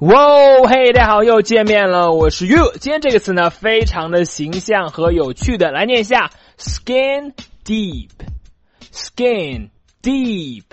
哇，嘿，大家好，又见面了，我是 You。今天这个词呢，非常的形象和有趣的，来念一下 skin deep， skin deep，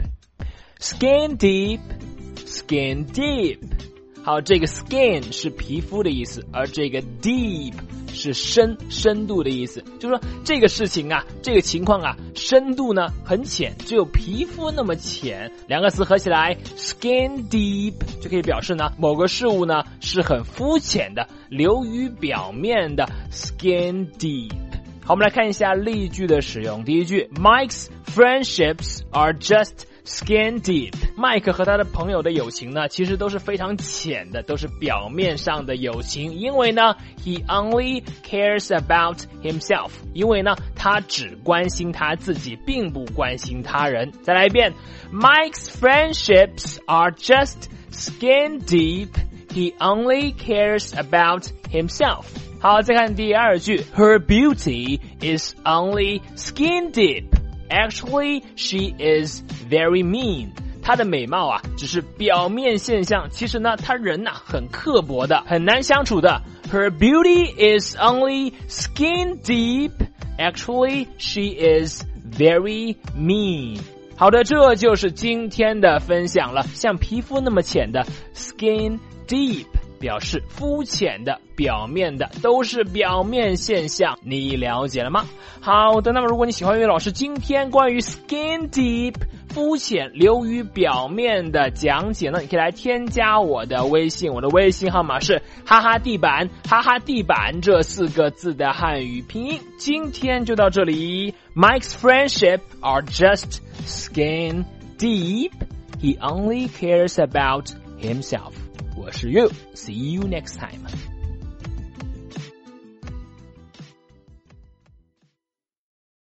skin deep， skin deep。好，这个 skin 是皮肤的意思，而这个 deep 是深度的意思，就是说这个事情啊，这个情况啊，深度呢很浅，只有皮肤那么浅。两个词合起来 skin deep 就可以表示呢某个事物呢是很肤浅的，流于表面的 skin deep。好，我们来看一下例句的使用。第一句 Mike's friendships are just skin deep。 Mike 和他的朋友的友情呢其实都是非常浅的，都是表面上的友情，因为呢 he only cares about himself， 因为呢他只关心他自己，并不关心他人。再来一遍 Mike's friendships are just skin deep， he only cares about himself。 好，再看第二句 Her beauty is only skin deep，Actually, she is very mean. 她的美貌啊，只是表面现象，其实呢，她人呐很刻薄的，很难相处的。Her beauty is only skin deep. Actually, she is very mean. 好的，这就是今天的分享了。像皮肤那么浅的 skin deep。表示肤浅的，表面的，都是表面现象，你了解了吗？好的，那么如果你喜欢岳老师今天关于 skin deep 肤浅流于表面的讲解呢，你可以来添加我的微信，我的微信号码是哈哈地板，哈哈地板这4个字的汉语拼音。今天就到这里。 Mike's friendship are just skin deep. He only cares about himself. 我是 You. See you next time.